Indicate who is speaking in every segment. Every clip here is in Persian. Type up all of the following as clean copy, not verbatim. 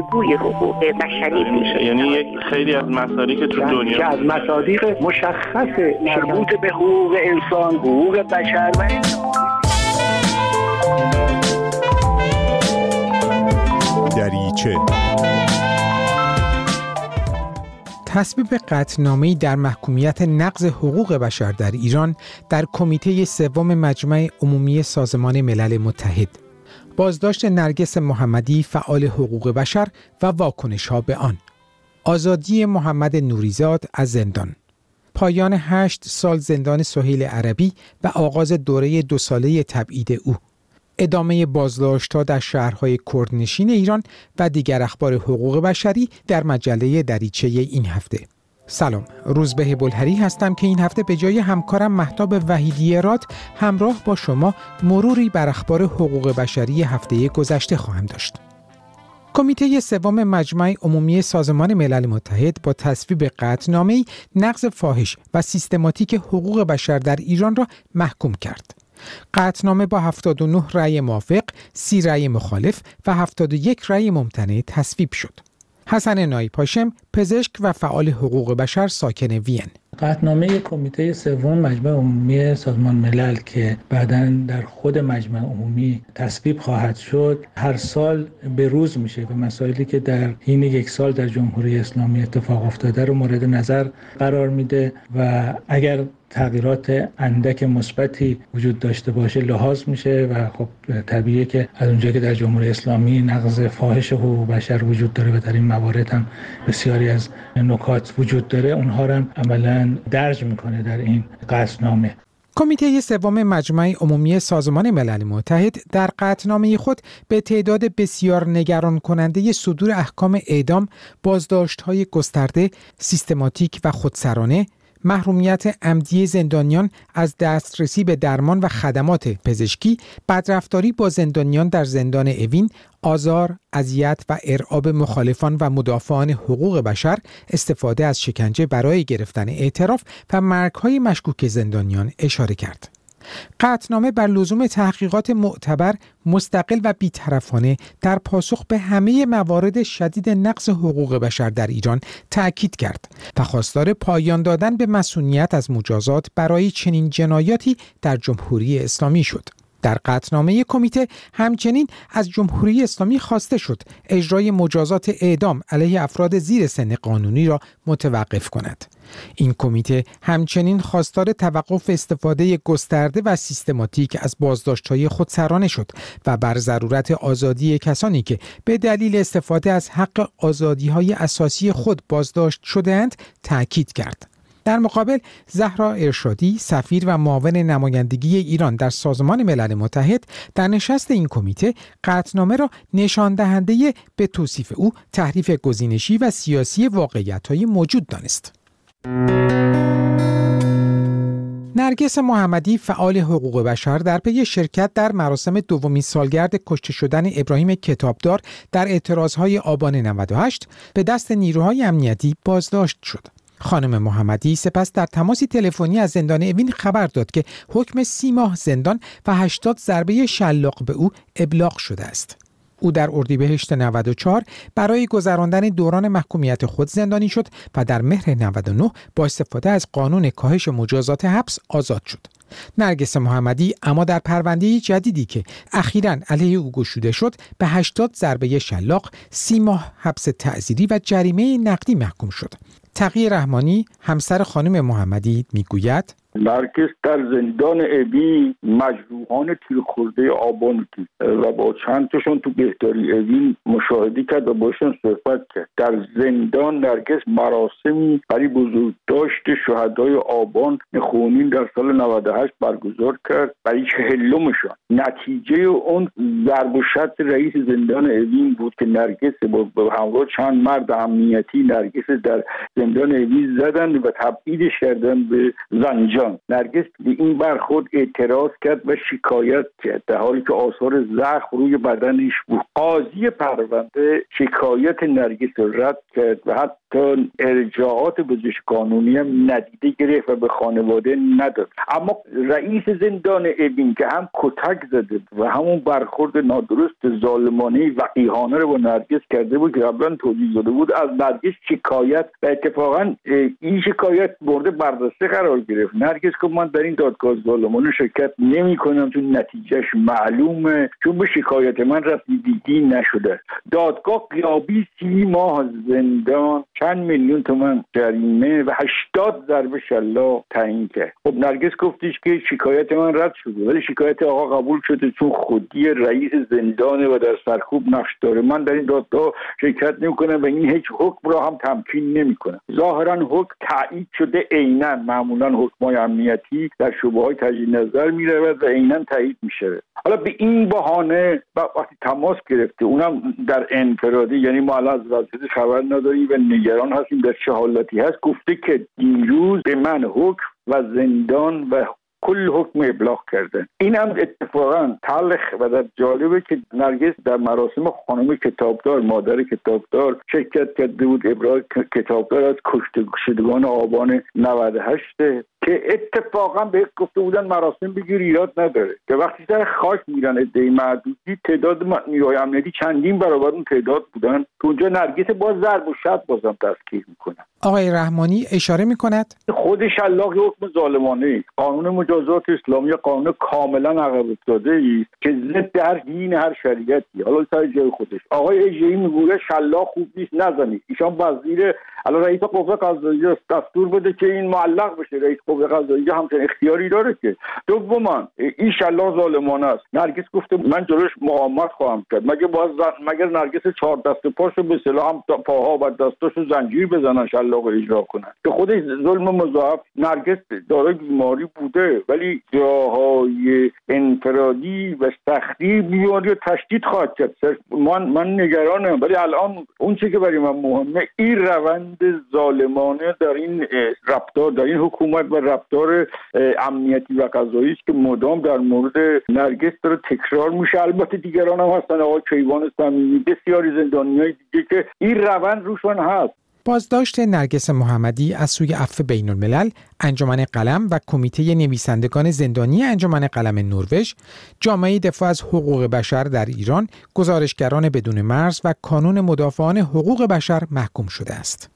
Speaker 1: الگوی حقوق بشری
Speaker 2: میشه. یعنی یک خیلی از مصادیق تو دنیا
Speaker 3: که از مصادیق مشخص مربوط به حقوق انسان، حقوق بشر و
Speaker 4: دریچه.
Speaker 5: تصویب قطعنامه‌ای در محکومیت نقض حقوق بشر در ایران در کمیته سوم مجمع عمومی سازمان ملل متحد. بازداشت نرگس محمدی فعال حقوق بشر و واکنش‌ها به آن. آزادی محمد نوریزاد از زندان. پایان 8 سال زندان سهیل عربی و آغاز دوره 2 ساله تبعید او. ادامه بازداشت‌ها در شهرهای کردنشین ایران و دیگر اخبار حقوق بشری در مجله دریچه این هفته. سلام، روزبه بلهری هستم که این هفته به جای همکارم مهتاب وحیدی راد همراه با شما مروری بر اخبار حقوق بشری هفته گذشته خواهم داشت. کمیته سوم مجمع عمومی سازمان ملل متحد با تصویب قطعنامه‌ای نقض فاحش و سیستماتیک حقوق بشر در ایران را محکوم کرد. قطعنامه با 79 رأی موافق، 30 رأی مخالف و 71 رأی ممتنع تصویب شد. حسن نایب هاشم، پزشک و فعال حقوق بشر ساکن وین.
Speaker 6: قطعنامه کمیته سوم مجمع عمومی سازمان ملل که بعداً در خود مجمع عمومی تصویب خواهد شد، هر سال به روز میشه و مسائلی که در این 1 سال در جمهوری اسلامی اتفاق افتاده رو مورد نظر قرار میده و اگر تغییرات اندک مثبتی وجود داشته باشه لحاظ میشه و خب طبیعیه که از اونجایی که در جمهوری اسلامی نقض فاحش حقوق بشر وجود داره و در این موارد هم بسیاری از نکات وجود داره، اونها رو هم عملاً درج میکنه در این قطعنامه.
Speaker 5: کمیته سوم مجمع عمومی سازمان ملل متحد در قطعنامه خود به تعداد بسیار نگران کننده صدور احکام اعدام، بازداشت‌های گسترده، سیستماتیک و خودسرانه، محرومیت عمدی زندانیان از دسترسی به درمان و خدمات پزشکی، بدرفتاری با زندانیان در زندان اوین، آزار، اذیت و ارعاب مخالفان و مدافعان حقوق بشر، استفاده از شکنجه برای گرفتن اعتراف و مرگ‌های مشکوک زندانیان اشاره کرد. قطعنامه بر لزوم تحقیقات معتبر، مستقل و بی‌طرفانه در پاسخ به همه موارد شدید نقض حقوق بشر در ایران تأکید کرد و خواستار پایان دادن به مصونیت از مجازات برای چنین جنایاتی در جمهوری اسلامی شد. در قطعنامه کمیته همچنین از جمهوری اسلامی خواسته شد اجرای مجازات اعدام علیه افراد زیر سن قانونی را متوقف کند. این کمیته همچنین خواستار توقف استفاده گسترده و سیستماتیک از بازداشت‌های خودسرانه شد و بر ضرورت آزادی کسانی که به دلیل استفاده از حق آزادی‌های اساسی خود بازداشت شده‌اند تأکید کرد. در مقابل زهرا ارشادی، سفیر و معاون نمایندگی ایران در سازمان ملل متحد، در نشست این کمیته قطعنامه را نشان دهنده به توصیف او تحریف گزینشی و سیاسی واقعیت‌های موجود دانست. نرگس محمدی فعال حقوق بشر در پی شرکت در مراسم دومین سالگرد کشته شدن ابراهیم کتابدار در اعتراضهای آبان 98 به دست نیروهای امنیتی بازداشت شد. خانم محمدی سپس در تماسی تلفنی از زندان اوین خبر داد که حکم 30 ماه زندان و 80 ضربه شلاق به او ابلاغ شده است. او در اردیبهشت 94 برای گذراندن دوران محکومیت خود زندانی شد و در مهر 99 با استفاده از قانون کاهش مجازات حبس آزاد شد. نرگس محمدی اما در پرونده جدیدی که اخیراً علیه او گشوده شد به 80 ضربه شلاق، 30 ماه حبس تعزیری و جریمه نقدی محکوم شد. تقی رحمانی، همسر خانم محمدی، میگوید
Speaker 7: نرگس در زندان اوین مجروحان تیرخورده آبان بود و با چند تاشون تو بهداری اوین مشاهده کرد و باشون صحبت کرد. در زندان نرگس مراسمی برای بزرگداشت شهدای آبان خونین در سال 98 برگزار کرد برای 40مشان. نتیجه اون ضرب و شتم رئیس زندان اوین بود که نرگس با همراه چند مرد امنیتی نرگس در زندان اوین زدن و تبعیدش کردن به زنجان. جان، نرگس به این برخورد اعتراض کرد و شکایت کرد در حالی که آثار زخم روی بدنش بود. قاضی پرونده شکایت نرگس را رد کرد و حتی ارجاعات پزشک قانونی هم ندیده گرفت و به خانواده نداد. اما رئیس زندان اوین که هم کتک زده و همون برخورد نادرست ظالمانه وقیحانه رو با نرگس کرده بود که قبلا توضیح داده بود، از نرگس شکایت و اتفاقا این شکایت مورد بررسی قرار گرفت. نرگس که من در این دادگاه ظالمانه شرکت نمی‌کنم چون نتیجهش معلومه، چون به شکایت من رسیدگی نشده. دادگاه غیابی 30 ماه زندان، چند میلیون تومان جریمه و 80 ضربه شلاق تعیین کرد. خب نرگس گفتش که شکایت من رد شده، ولی شکایت آقا قبول شده چون خودی رئیس زندانه و در سرکوب نقش داره. من در این دادگاه شرکت نمی‌کنم و این هیچ حکم را هم تمکین نمی‌کنم. ظاهراً حکم تایید شده، عیناً معمولاً حکم‌های امنیتی در شبهه‌های تجدید نظر می‌رود و عیناً تایید می‌شود. حالا به این بهانه وقتی تماس گرفته، اونم در انفرادی، یعنی ما الان از وضعیت خبر نداریم و نگران هستیم در چه حالتی هست، گفته که دیروز به من حکم و زندان و کل حکم ابلاغ کردن. این هم اتفاقا تلخ و در جالبه که نرگس در مراسم خانم کتابدار، مادر کتابدار شرکت کرده بود. ابراز کتابدار از کشته شدگان آبان 98 که اتفاقا به گفته بودن مراسم بگیر ایراد نداره، که وقتی سر خاک میرن عده معدودی تعداد نیروهای امنیتی چندین برابر اون تعداد بودن که اونجا نرگس با ضرب و شتم بازم دستگیر میکنن.
Speaker 5: آقای رحمانی اشاره میکند
Speaker 7: خود شلاق حکم ظالمانه، قانون مجازات اسلامی قانون کاملا عقب افتاده است که ضد هر دین هر شریعتی. حالا سر جای خودش آقای اجری میگه شلاق خوب نیست نزنید. ایشان وزیر الان رئیس قوه قضاییه دستور بده که این معلق بشه. رئیس قوه قضاییه همچین اختیاری داره که. دوما این شلاق ظالمانه است. نرگس گفته من جلوش مقاومت خواهم کرد. مگر نرگس 4 دست پاشو به اصطلاح هم پاها و دستاشو زنجیر بزنن شلاق اجرا کنن که خودش ظلم مضاعف. نرگس دارای بیماری بوده ولی جاهای انفرادی و سختی بیماری رو تشدید خواهد کرد. من نگرانم، ولی الان اون چیزی که برای من مهمه این روند ظالمانه در این رفتار، در این حکومت و رفتار امنیتی و قضایی است که مدام در مورد نرگس داره تکرار میشه. البته دیگران هم هستن، آقای کیوان صمیمی، بسیاری زندانیای دیگه که این روند روشون هست.
Speaker 5: بازداشت نرگس محمدی از سوی عفو بین‌الملل، انجمن قلم و کمیته نویسندگان زندانی انجمن قلم نروژ، جامعه دفاع از حقوق بشر در ایران، گزارشگران بدون مرز و کانون مدافعان حقوق بشر محکوم شده است.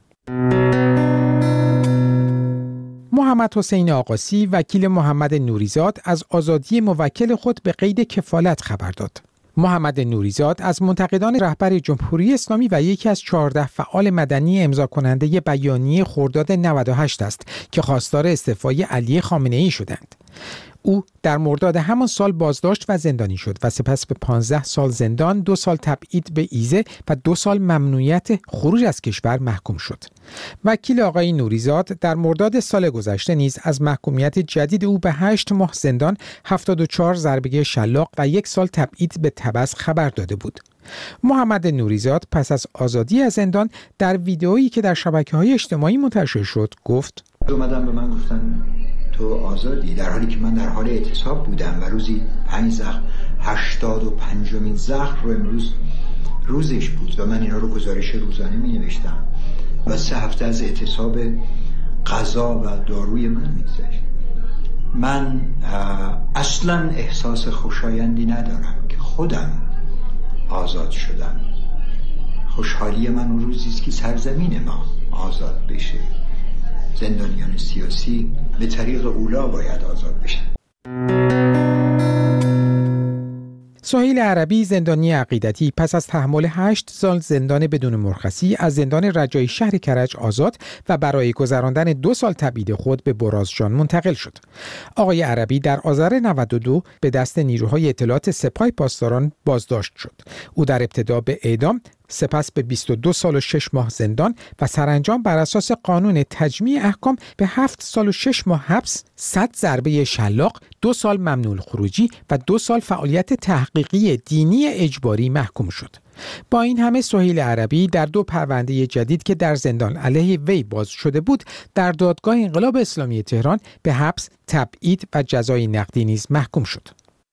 Speaker 5: محمد حسین آقاسی، وکیل محمد نوریزاد، از آزادی موکل خود به قید کفالت خبر داد. محمد نوریزاد از منتقدان رهبر جمهوری اسلامی و یکی از 14 فعال مدنی امضا کننده بیانیه خرداد 98 است که خواستار استعفای علی خامنه‌ای شدند. او در مرداد همان سال بازداشت و زندانی شد و سپس به 15 سال زندان، 2 سال تبعید به ایزه و 2 سال ممنوعیت خروج از کشور محکوم شد. وکیل آقای نوریزاد در مرداد سال گذشته نیز از محکومیت جدید او به 8 ماه زندان، 74 ضربه شلاق و 1 سال تبعید به تبس خبر داده بود. محمد نوریزاد پس از آزادی از زندان در ویدئویی که در شبکه‌های اجتماعی منتشر شد گفت:
Speaker 1: اومدن به من گفتن تو آزادی، در حالی که من در حال اعتصاب بودم و روزی 5 زخم، 85مین زخم رو امروز روزش بود و من اینا رو گزارش روزانه می نوشتم و 3 هفته از اعتصاب غذا و داروی من می‌گذشت. من اصلا احساس خوشایندی ندارم که خودم آزاد شدم. خوشحالی من اون روزی است که سرزمین ما آزاد بشه. زندانیان سیاسی به طریق اولا باید آزاد بشن.
Speaker 5: سهیل عربی، زندانی عقیدتی، پس از تحمل 8 سال زندان بدون مرخصی از زندان رجایی شهر کرج آزاد و برای گذراندن 2 سال تبعید خود به برازجان منتقل شد. آقای عربی در آذر 92 به دست نیروهای اطلاعات سپاه پاسداران بازداشت شد. او در ابتدا به اعدام، سپس به 22 سال و 6 ماه زندان و سرانجام بر اساس قانون تجمیع احکام به 7 سال و 6 ماه حبس، 100 ضربه شلاق، 2 سال ممنوع خروجی و 2 سال فعالیت تحقیقی دینی اجباری محکوم شد. با این همه سهیل عربی در 2 پرونده جدید که در زندان علیه وی باز شده بود در دادگاه انقلاب اسلامی تهران به حبس، تبعید و جزای نقدی نیز محکوم شد.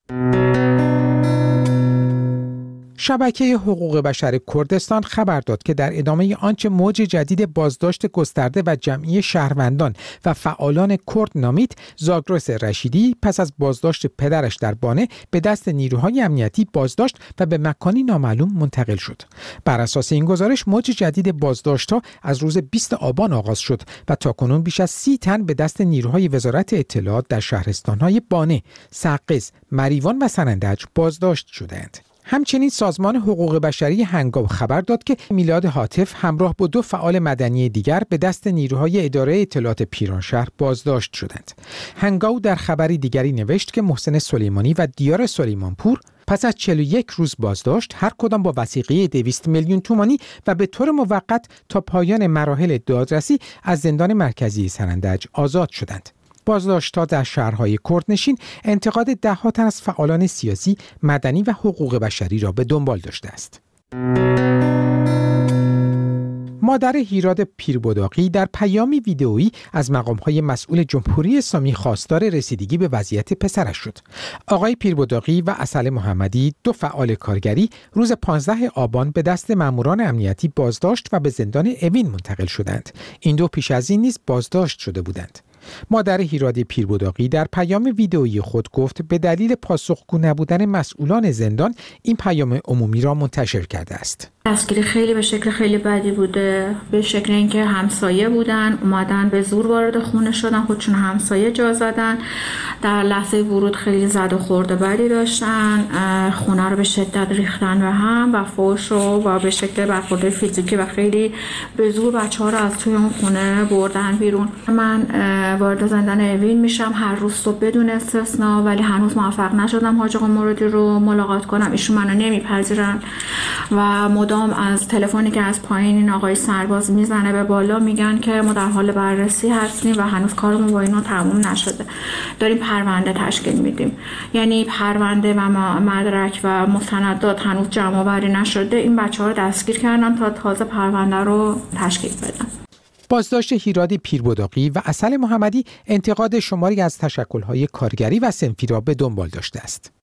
Speaker 5: شبکه حقوق بشر کردستان خبر داد که در ادامه آنچه موج جدید بازداشت گسترده و جمعی شهروندان و فعالان کرد نامید، زاگرس رشیدی پس از بازداشت پدرش در بانه به دست نیروهای امنیتی بازداشت و به مکانی نامعلوم منتقل شد. بر اساس این گزارش موج جدید بازداشت‌ها از روز 20 آبان آغاز شد و تاکنون بیش از 30 تن به دست نیروهای وزارت اطلاعات در شهرستان‌های بانه، سقز، مریوان و سنندج بازداشت شدند. همچنین سازمان حقوق بشری هنگاو خبر داد که میلاد هاتف همراه با 2 فعال مدنی دیگر به دست نیروهای اداره اطلاعات پیرانشهر بازداشت شدند. هنگاو در خبری دیگری نوشت که محسن سلیمانی و دیار سلیمانپور پس از 41 روز بازداشت هر کدام با وثیقه 200 میلیون تومانی و به طور موقت تا پایان مراحل دادرسی از زندان مرکزی سنندج آزاد شدند. بازداشت‌ها در شهرهای کردنشین انتقاد 10 تن از فعالان سیاسی، مدنی و حقوق بشری را به دنبال داشته است. مادر هیراد پیربداقی در پیامی ویدئویی از مقام‌های مسئول جمهوری اسلامی خواستار رسیدگی به وضعیت پسرش شد. آقای پیربداقی و عسل محمدی 2 فعال کارگری روز 15 آبان به دست ماموران امنیتی بازداشت و به زندان اوین منتقل شدند. این 2 پیش از این نیز بازداشت شده بودند. مادر هیراد پیربداقی در پیام ویدئویی خود گفت به دلیل پاسخگو نبودن مسئولان زندان این پیام عمومی را منتشر کرده است.
Speaker 8: دستگیری خیلی به شکل خیلی بدی بوده، به شکل اینکه همسایه بودن اومدن به زور وارد خونه شدن، خودشون همسایه جا زدن، در لحظه ورود خیلی زد و خورد بدی داشتن، خونه رو به شدت ریختن به هم و فحش و به شکل برخورد فیزیکی و خیلی به زور بچه‌ها رو از توی اون خونه بردن بیرون. من وارد زندان اوین میشم هر روز صبح بدون استثنا، ولی هنوز موفق نشدم حاج آقا مرادی رو ملاقات کنم. ایشون منو نمیپذیرن و مدام از تلفنی که از پایین این آقای سرباز میزنه به بالا میگن که ما در حال بررسی هستیم و هنوز کارمون با اینا تموم نشده، داریم پرونده تشکیل میدیم. یعنی پرونده و مدرک و مستندات هنوز جمع آوری نشده، این بچه‌ها رو دستگیر کردن تا تازه پرونده رو تشکیل بدن.
Speaker 5: بازداشت هیراد پیربداقی و عسل محمدی انتقاد شماری از تشکل‌های کارگری و صنفی را به دنبال داشته است.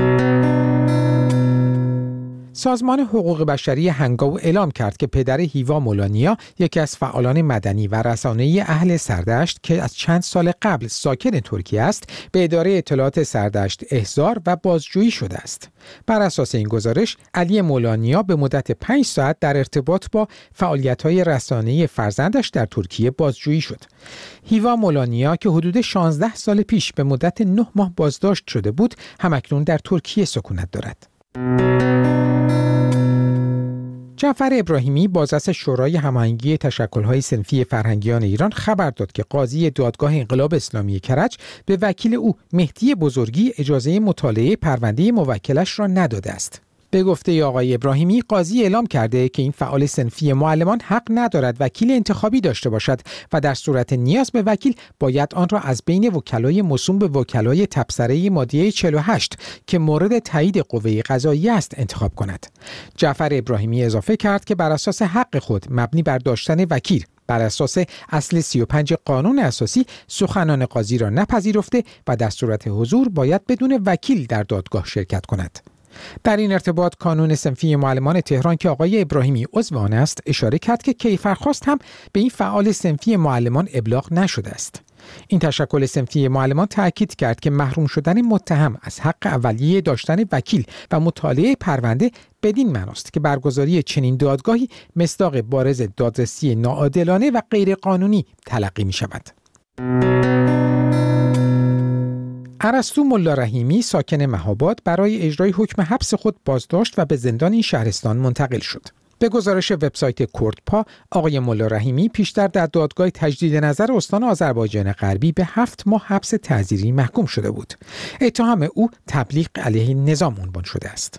Speaker 5: سازمان حقوق بشری هنگاو اعلام کرد که پدر هیوا مولانیا، یکی از فعالان مدنی و رسانه‌ای اهل سردشت که از چند سال قبل ساکن ترکیه است، به اداره اطلاعات سردشت احضار و بازجویی شده است. بر اساس این گزارش، علی مولانیا به مدت 5 ساعت در ارتباط با فعالیت‌های رسانه‌ای فرزندش در ترکیه بازجویی شد. هیوا مولانیا که حدود 16 سال پیش به مدت 9 ماه بازداشت شده بود، همکنون در ترکیه سکونت دارد. جعفر ابراهیمی بازرس شورای هماهنگی تشکل‌های صنفی فرهنگیان ایران خبر داد که قاضی دادگاه انقلاب اسلامی کرج به وکیل او مهدی بزرگی اجازه مطالعه پرونده موکلش را نداده است. به گفته آقای ابراهیمی، قاضی اعلام کرده که این فعال صنفی معلمان حق ندارد وکیل انتخابی داشته باشد و در صورت نیاز به وکیل باید آن را از بین وکلای موسوم به وکلای تبصره ماده 48 که مورد تایید قوه قضاییه است انتخاب کند. جعفر ابراهیمی اضافه کرد که بر اساس حق خود مبنی بر داشتن وکیل بر اساس اصل 35 قانون اساسی سخنان قاضی را نپذیرفته و در صورت حضور باید بدون وکیل در دادگاه شرکت کند. در این ارتباط کانون صنفی معلمان تهران که آقای ابراهیمی عضو آن است اشاره کرد که کیفرخواست هم به این فعال صنفی معلمان ابلاغ نشده است. این تشکل صنفی معلمان تأکید کرد که محروم شدن متهم از حق اولیه داشتن وکیل و مطالعه پرونده بدین معناست که برگزاری چنین دادگاهی مصداق بارز دادرسی ناعادلانه و غیرقانونی تلقی می شود. ارسطو ملا رحیمی ساکن مهاباد برای اجرای حکم حبس خود بازداشت و به زندان این شهرستان منتقل شد. به گزارش وبسایت کردپا، آقای ملا رحیمی پیشتر در دادگاه تجدید نظر استان آذربایجان غربی به 7 ماه حبس تعزیری محکوم شده بود. اتهام او تبلیغ علیه نظام عنوان شده است.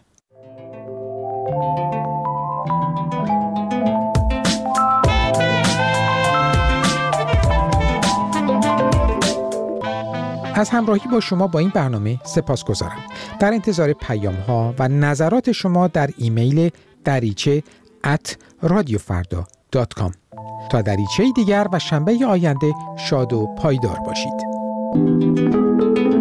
Speaker 5: از همراهی با شما با این برنامه سپاسگزارم. در انتظار پیام‌ها و نظرات شما در ایمیل dariche@radiofarda.com. تا دریچه دیگر و شنبه آینده شاد و پایدار باشید.